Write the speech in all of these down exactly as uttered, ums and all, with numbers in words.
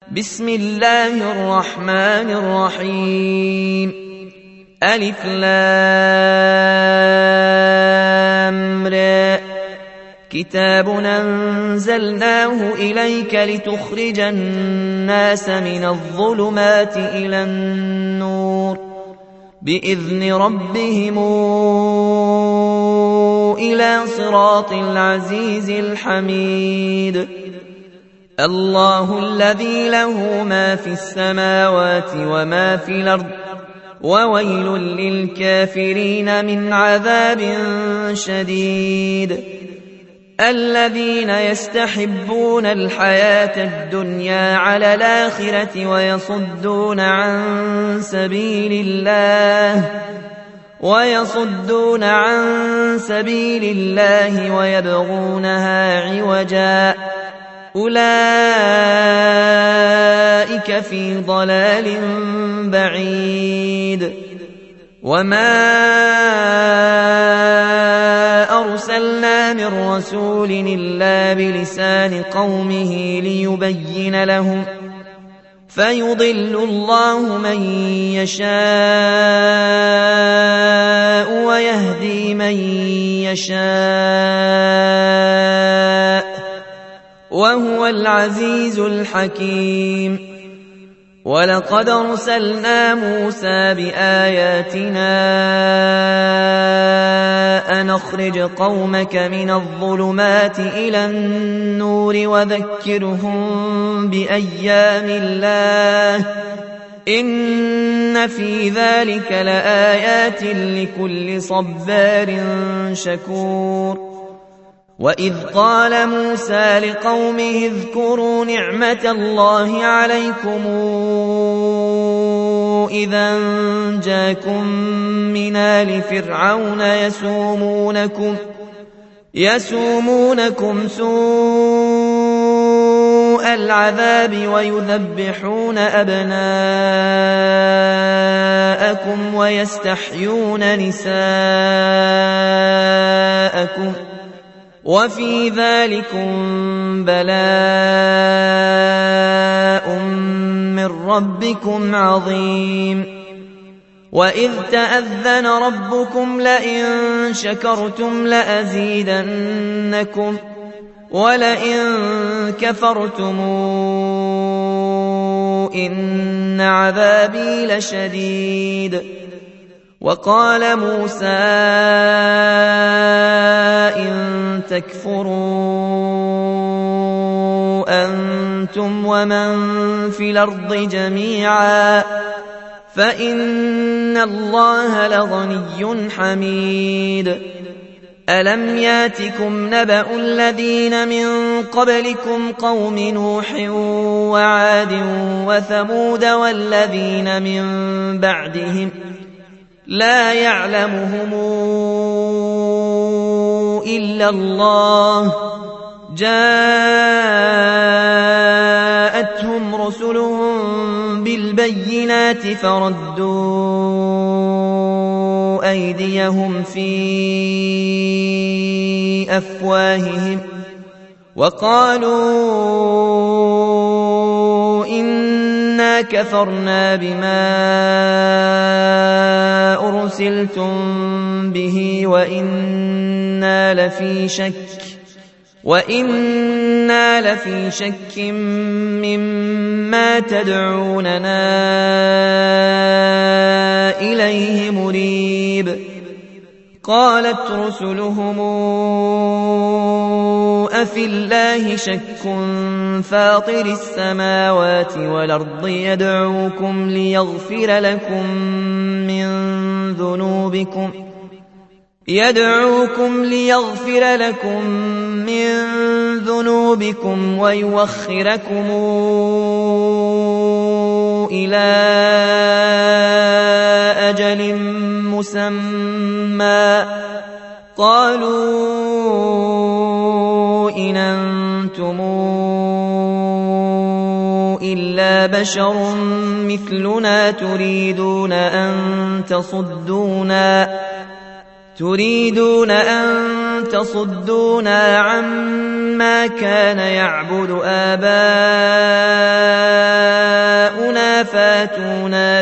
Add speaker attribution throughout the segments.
Speaker 1: بسم الله الرحمن الرحيم. ألف لام را. كتاب أنزلناه إليك لتخرج الناس من الظلمات إلى النور بإذن ربهم إلى صراط العزيز الحميد. الله الذي له ما في السماوات وما في الأرض وويل للكافرين من عذاب شديد. الذين يستحبون الحياة الدنيا على الآخرة ويصدون عن سبيل الله ويصدون عن سبيل الله ويبغونها عوجا أولئك في ضلال بعيد. وما أرسلنا من رسول إلا بلسان قومه ليبين لهم فيضل الله من يشاء ويهدي من يشاء وهو العزيز الحكيم. ولقد أرسلنا موسى بآياتنا أن أخرج قومك من الظلمات إلى النور وذكرهم بأيام الله إن في ذلك لآيات لكل صبار شكور. وإذ قال موسى لقومه اذكروا نعمة الله عليكم إذا جاءكم من آل فرعون يسومونكم, يسومونكم سوء العذاب ويذبحون أبناءكم ويستحيون نساءكم وفي ذلكم بلاء من ربكم عظيم. وإذ تأذن ربكم لئن شكرتم لأزيدنكم ولئن كفرتم إن عذابي لشديد. وقال موسى إن تكفروا أنتم ومن في الأرض جميعا فإن الله لغني حميد. ألم ياتكم نبأ الذين من قبلكم قوم نوح وعاد وثمود والذين من بعدهم لا يعلمهم إلا الله جاءتهم رسلهم بالبينات فردوا أيديهم في أفواههم وقالوا إنا كفرنا بما أرسلتم به وإنا لفي شك وإنا لفي شك مما تدعوننا إليه مريب. قالت رسلهم أفي الله شك فاطر السماوات والأرض يدعوكم ليغفر لكم من ذنوبكم يدعوكم ليغفر لكم من ذنوبكم ويوخركم إلى أجل مسمى قالوا إن أنتم إلا بشر مثلنا تريدون أن تصدونا تريدون أن تصدونا عما كان يعبد آباؤنا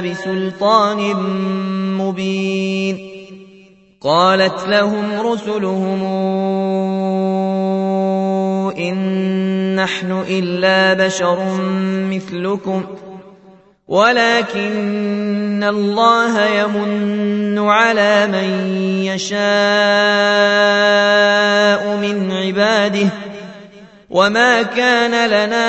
Speaker 1: بسلطان مبين. قالت لهم رسلهم إن نحن إلا بشر مثلكم ولكن الله يمن على من يشاء من عباده وما كان لنا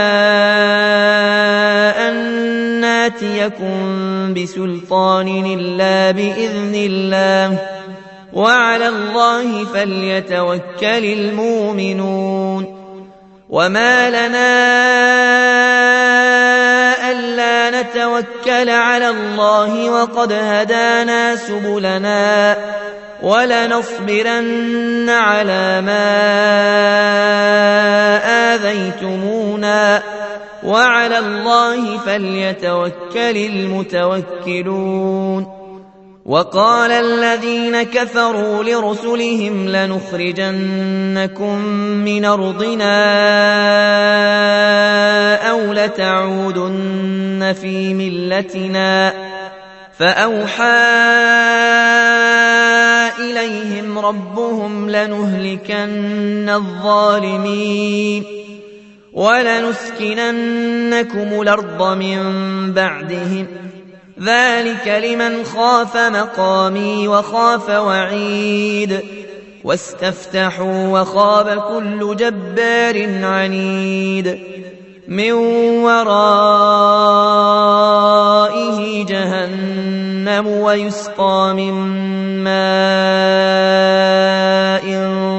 Speaker 1: أن ناتيكم بسلطان إلا بإذن الله وعلى الله فليتوكل المؤمنون. وما لنا ألا نتوكل على الله وقد هدانا سبلنا ولنصبرن على ما آذيتمونا وعلى الله فليتوكل المتوكلون. وقال الذين كفروا لرسلهم لنخرجنكم من أرضنا أو لتعودن في ملتنا فأوحى إليهم ربهم لنهلكن الظالمين ولنسكننكم الأرض من بعدهم ذلك لمن خاف مقامي وخاف وعيد. واستفتحوا وخاب كل جبار عنيد من ورائه جهنم ويسقى من ماء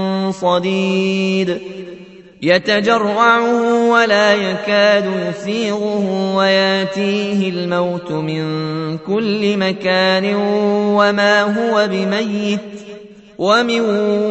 Speaker 1: صديد يتجرعه ولا يكاد يسيغه وياتيه الموت من كل مكان وما هو بميت ومن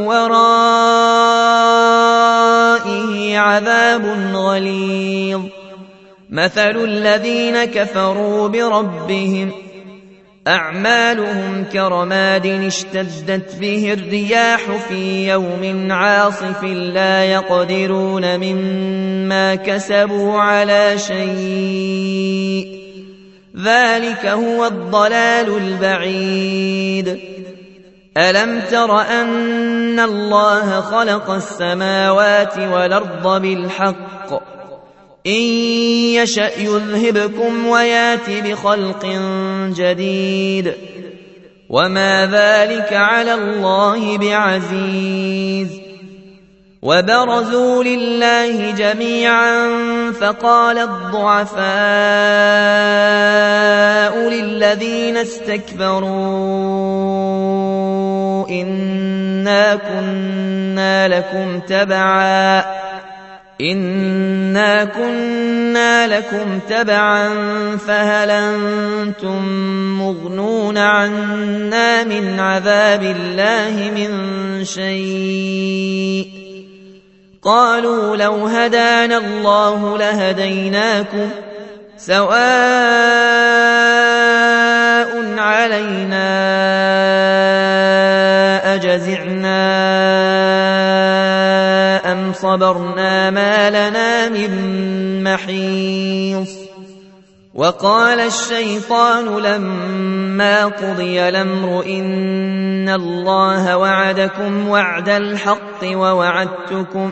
Speaker 1: ورائه عذاب غليظ. مثل الذين كفروا بربهم أعمالهم كرماد اشتدت به الرياح في يوم عاصف لا يقدرون مما كسبوا على شيء ذلك هو الضلال البعيد. ألم تر أن الله خلق السماوات والأرض بالحق إن يشأ يذهبكم ويات بخلق جديد وما ذلك على الله بعزيز. وبرزوا لله جميعا فقال الضعفاء للذين استكبروا إنا كنا لكم تبعا إنا كنا لكم تبعا فهل أنتم مغنون عنا من عذاب الله من شيء قالوا لو هدانا الله لهديناكم سواء علينا أجزعنا أم صبرنا ما لنا من محيص. وقال الشيطان لما قضي الأمر إن الله وعدكم وعد الحق ووعدتكم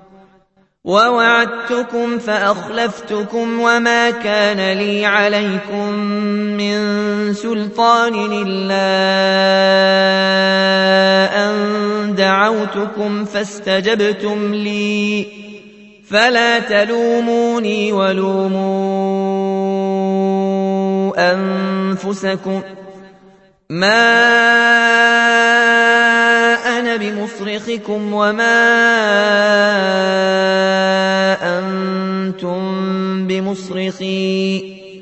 Speaker 1: ووعدتكم فأخلفتكم وما كان لي عليكم من سلطان إلا أن دعوتكم فاستجبتم لي فلا تلوموني ولوموا أنفسكم ما أنا بمصرخكم وما أنتم بمصرخي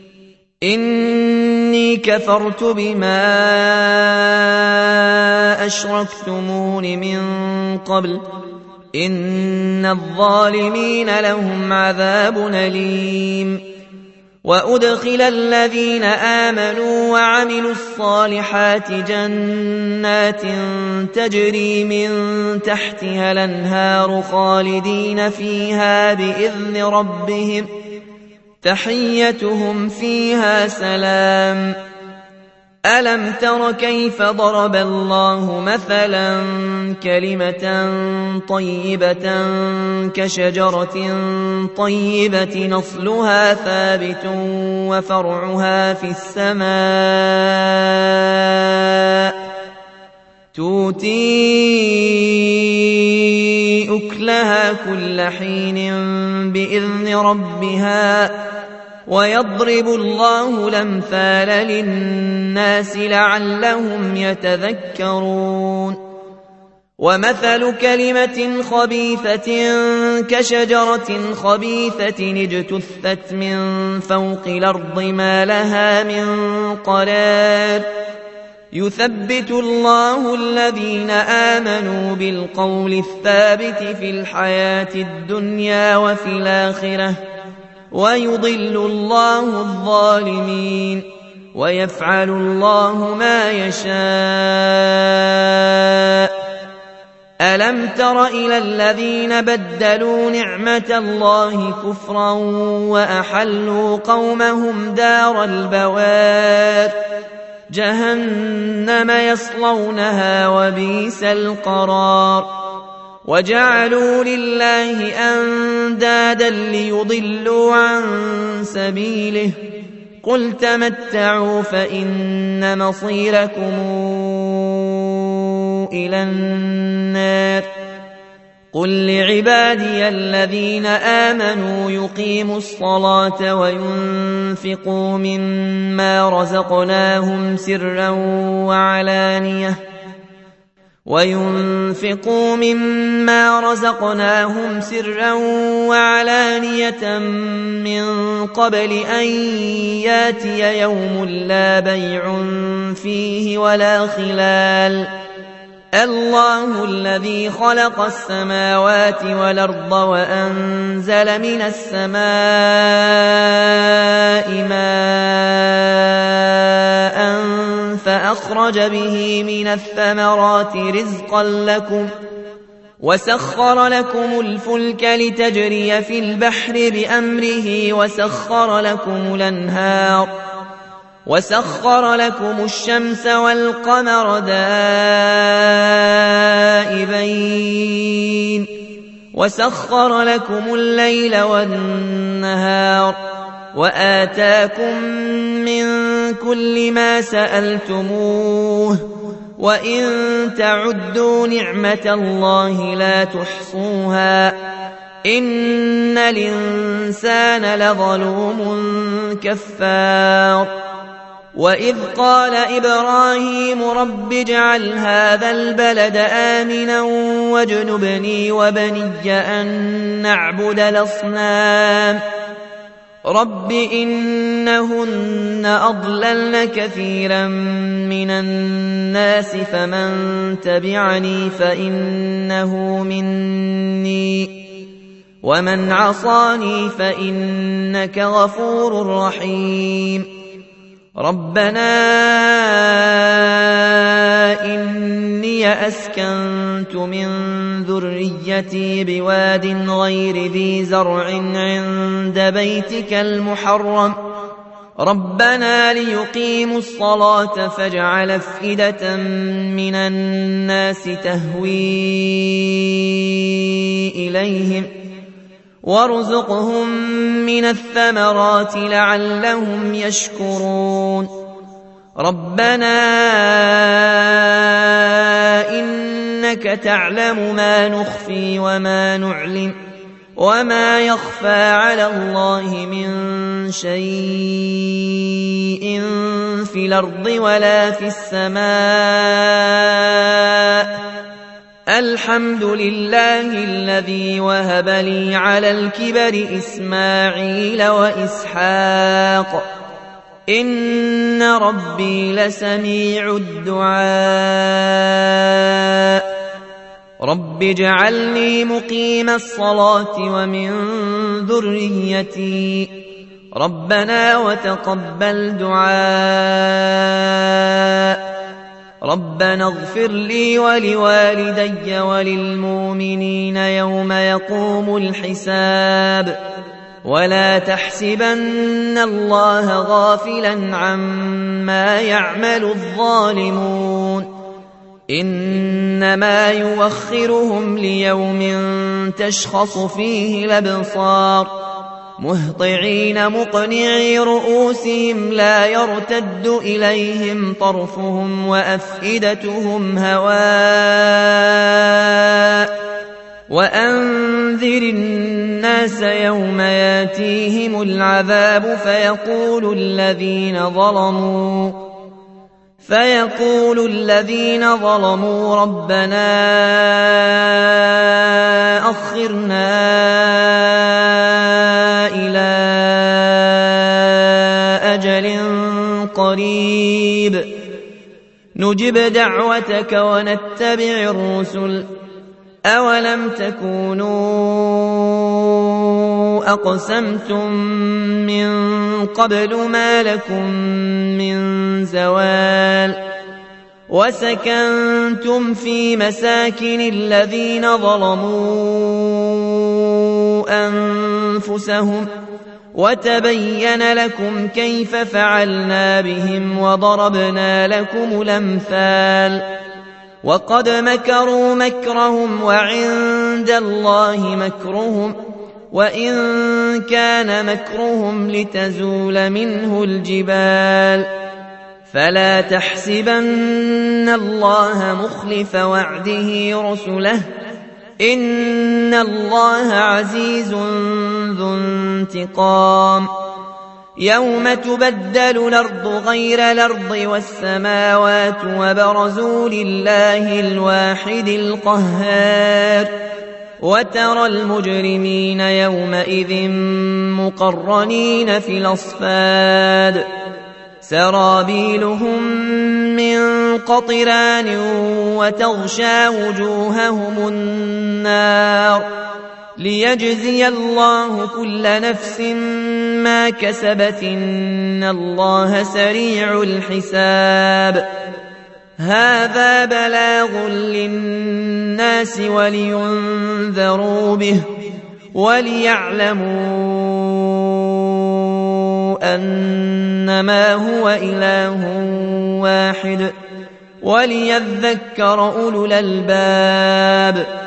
Speaker 1: إني كفرت بما أشركتمون من قبل إن الظالمين لهم عذاب أليم. وأدخل الذين آمنوا وعملوا الصالحات جنات تجري من تحتها الأنهار خالدين فيها بإذن ربهم تحيتهم فيها سلام. ألم تر كيف ضرب الله مثلا كلمة طيبة كشجرة طيبة نصلها ثابت وفرعها في السماء تؤتي أكلها كل حين بإذن ربها ويضرب الله الأمثال للناس لعلهم يتذكرون. ومثل كلمة خبيثة كشجرة خبيثة اجتثت من فوق الأرض ما لها من قرار يثبت الله الذين آمنوا بالقول الثابت في الحياة الدنيا وفي الآخرة ويضل الله الظالمين ويفعل الله ما يشاء. ألم تر إلى الذين بدلوا نعمة الله كفرا وأحلوا قومهم دار البوار جهنم يصلونها وبئس القرار. وجعلوا لله أندادا ليضلوا عن سبيله قل تمتعوا فإن مصيركم إلى النار. قل لعبادي الذين آمنوا يقيموا الصلاة وينفقوا مما رزقناهم سرا وعلانية وينفقوا مما رزقناهم سرا وعلانية من قبل أن ياتي يوم لا بيع فيه ولا خلال. الله الذي خلق السماوات والأرض وأنزل من السماء ماء فأخرج به من الثمرات رزقا لكم وسخر لكم الفلك لتجري في البحر بأمره وسخر لكم الأنهار وسخر لكم الشمس والقمر دائبين وسخر لكم الليل والنهار وآتاكم من كل ما سألتموه وإن تعدوا نعمة الله لا تحصوها إن الإنسان لظلوم كفار. وإذ قال إبراهيم رب اجعل هذا البلد آمنا واجنبني وبني أن نعبد الأصنام رب إنهن أضللن كثيرا من الناس فمن تبعني فإنه مني ومن عصاني فإنك غفور رحيم. ربنا إني أسكنت من ذريتي بواد غير ذي زرع عند بيتك المحرم ربنا ليقيموا الصلاة فاجعل أفئدة من الناس تهوي إليهم وارزقهم من الثمرات لعلهم يشكرون. ربنا إنك تعلم ما نخفي وما نعلم وما يخفى على الله من شيء في الأرض ولا في السماء الحمد لله الذي وهب لي على الكبر إسماعيل وإسحاق إن ربي لسميع الدعاء. رب اجعلني مقيم الصلاة ومن ذريتي ربنا وتقبل دعاء. ربنا اغفر لي ولوالدي وللمؤمنين يوم يقوم الحساب ولا تحسبن الله غافلا عما يعمل الظالمون إنما يوخرهم ليوم تشخص فيه الأبصار مهطعين مقنعي رؤوسهم لا يرتد إليهم طرفهم وأفئدتهم هواء وأنذر الناس يوم ياتيهم العذاب فيقول الذين ظلموا فيقول الذين ظلموا ربنا أخرنا إلى أجل قريب نجب دعوتك ونتبع الرسل أولم تكونوا أقسمتم من قبل ما لكم من زوال وسكنتم في مساكن الذين ظلموا أنفسهم وتبين لكم كيف فعلنا بهم وضربنا لكم الأمثال وقد مكروا مكرهم وعند الله مكرهم وإن كان مكرهم لتزول منه الجبال فلا تحسبن الله مخلف وعده رسله إن الله عزيز ذو انتقام يوم تبدل الأرض غير الأرض والسماوات وبرزوا لله الواحد القهار وترى المجرمين يومئذ مقرنين في الأصفاد سرابيلهم من قطران وتغشى وجوههم النار ليجزي الله كل نفس ما كسبت إن الله سريع الحساب هذا بلاغ للناس ولينذروا به وليعلموا أنما هو إله واحد وليذكر أولو الألباب